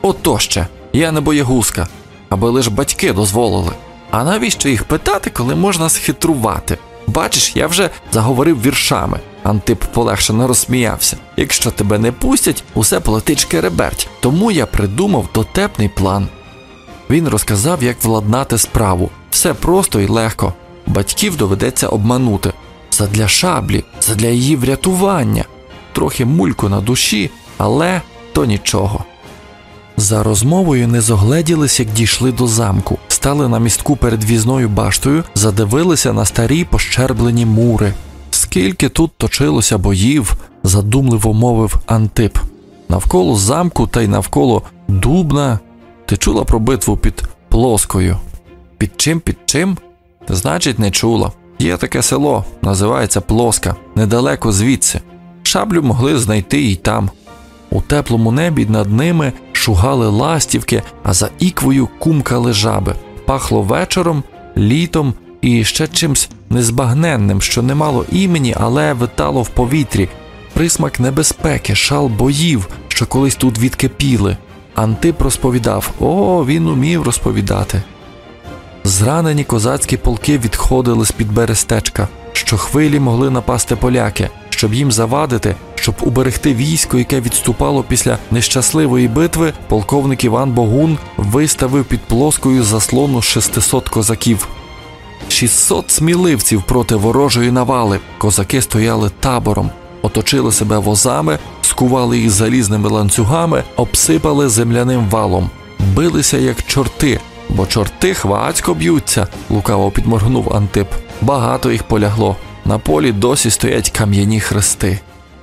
Ото ще, я не боягузка, аби лиш батьки дозволили. А навіщо їх питати, коли можна схитрувати? Бачиш, я вже заговорив віршами. Антип полегшено розсміявся. Якщо тебе не пустять, усе полетить шкереберть. Тому я придумав дотепний план. Він розказав, як владнати справу. Все просто і легко. Батьків доведеться обманути. Задля Шаблі, задля її врятування. Трохи мульку на душі, але то нічого. За розмовою не зогледілись, як дійшли до замку. Стали на містку перед в'їзною баштою, задивилися на старі пощерблені мури. Скільки тут точилося боїв, задумливо мовив Антип. Навколо замку та й навколо Дубна. Ти чула про битву під Плоскою? Під чим? Значить, не чула. Є таке село, називається Плоска, недалеко звідси. Шаблю могли знайти і там. У теплому небі над ними шугали ластівки, а за іквою кумкали жаби. Пахло вечором, літом і ще чимсь незбагненним, що не мало імені, але витало в повітрі. Присмак небезпеки, шал боїв, що колись тут відкипіли. Антип розповідав. Він умів розповідати. Зранені козацькі полки відходили з-під берестечка. Щохвилі могли напасти поляки. Щоб їм завадити, щоб уберегти військо, яке відступало після нещасливої битви, полковник Іван Богун виставив під Плоскою заслону 600 козаків. 600 сміливців проти ворожої навали. Козаки стояли табором, оточили себе возами, скували їх залізними ланцюгами, обсипали земляним валом. Билися як чорти, бо чорти хвацько б'ються, лукаво підморгнув Антип. Багато їх полягло. На полі досі стоять кам'яні хрести.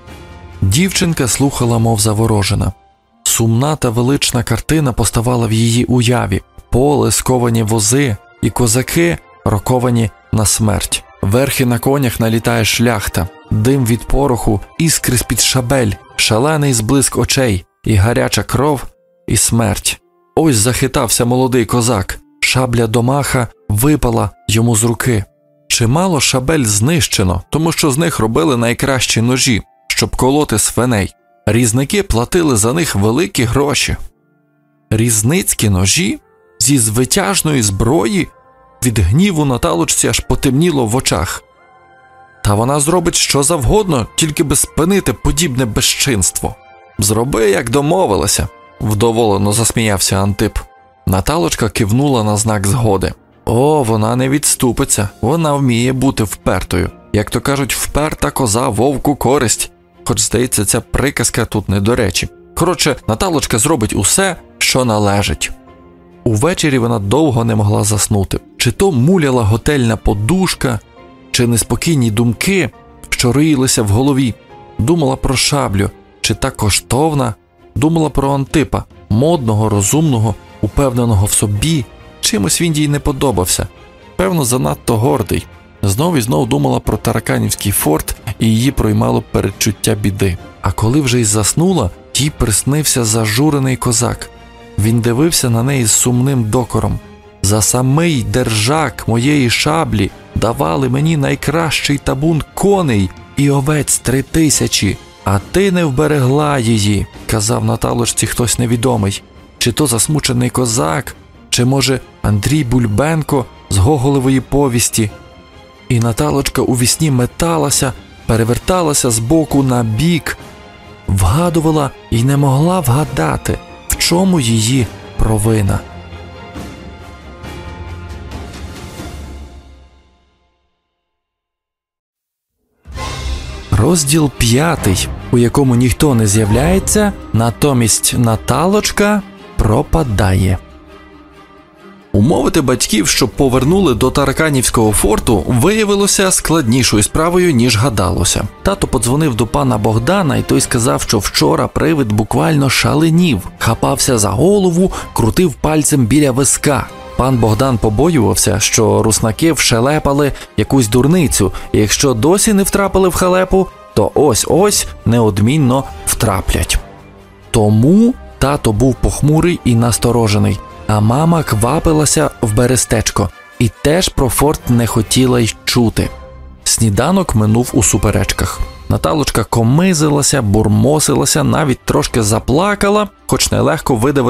Дівчинка слухала, мов заворожена. Сумна та велична картина поставала в її уяві. Поле, сковані вози і козаки, роковані на смерть. Верхи на конях налітає шляхта, дим від пороху, іскри з-під шабель, шалений зблиск очей, і гаряча кров, і смерть. Ось захитався молодий козак. Шабля домаха випала йому з руки. Чимало шабель знищено, тому що з них робили найкращі ножі, щоб колоти свиней. Різники платили за них великі гроші. Різницькі ножі? Зі звитяжної зброї? Від гніву Наталочці аж потемніло в очах. Та вона зробить що завгодно, тільки би спинити подібне безчинство. Зроби, як домовилася, вдоволено засміявся Антип. Наталочка кивнула на знак згоди. Вона не відступиться, вона вміє бути впертою. Як то кажуть, вперта коза вовку користь. Хоч, здається, ця приказка тут не до речі. Коротше, Наталочка зробить усе, що належить. Увечері вона довго не могла заснути. Чи то муляла готельна подушка, чи неспокійні думки, що риїлися в голові. Думала про Шаблю, чи та коштовна. Думала про Антипа, модного, розумного, упевненого в собі. Чимось він їй не подобався. Певно, занадто гордий. Знов і знов думала про Тараканівський форт, і її проймало передчуття біди. А коли вже й заснула, їй приснився зажурений козак. Він дивився на неї з сумним докором. «За самий держак моєї Шаблі давали мені найкращий табун коней і овець 3000, а ти не вберегла її», – казав Наталочці хтось невідомий. Чи то засмучений козак, чи, може, Андрій Бульбенко з Гоголевої повісті. І Наталочка у вісні металася, переверталася з боку на бік, вгадувала і не могла вгадати, в чому її провина. Розділ 5, у якому ніхто не з'являється, натомість Наталочка пропадає. Умовити батьків, щоб повернули до Тараканівського форту, виявилося складнішою справою, ніж гадалося. Тато подзвонив до пана Богдана, і той сказав, що вчора привид буквально шаленів, хапався за голову, крутив пальцем біля виска. Пан Богдан побоювався, що руснаки вшелепали якусь дурницю, і якщо досі не втрапили в халепу, то ось-ось неодмінно втраплять. Тому тато був похмурий і насторожений, а мама квапилася в берестечко і теж про форт не хотіла й чути. Сніданок минув у суперечках. Наталочка комизилася, бурмосилася, навіть трошки заплакала, хоч нелегко видавити